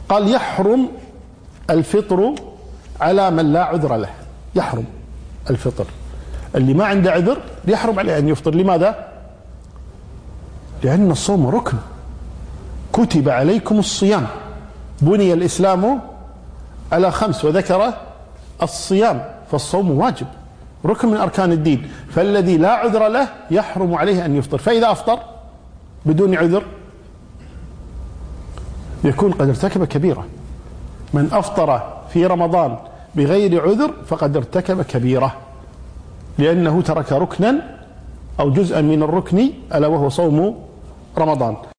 قال يحرم الفطر على من لا عذر له. يحرم الفطر، اللي ما عنده عذر يحرم عليه أن يفطر. لماذا؟ لأن الصوم ركن، كتب عليكم الصيام، بني الإسلام على 5 وذكر الصيام، فالصوم واجب ركن من أركان الدين، فالذي لا عذر له يحرم عليه أن يفطر. فإذا أفطر بدون عذر يكون قد ارتكب كبيرة. من أفطر في رمضان بغير عذر فقد ارتكب كبيرة، لأنه ترك ركنا أو جزءا من الركن ألا وهو صوم رمضان.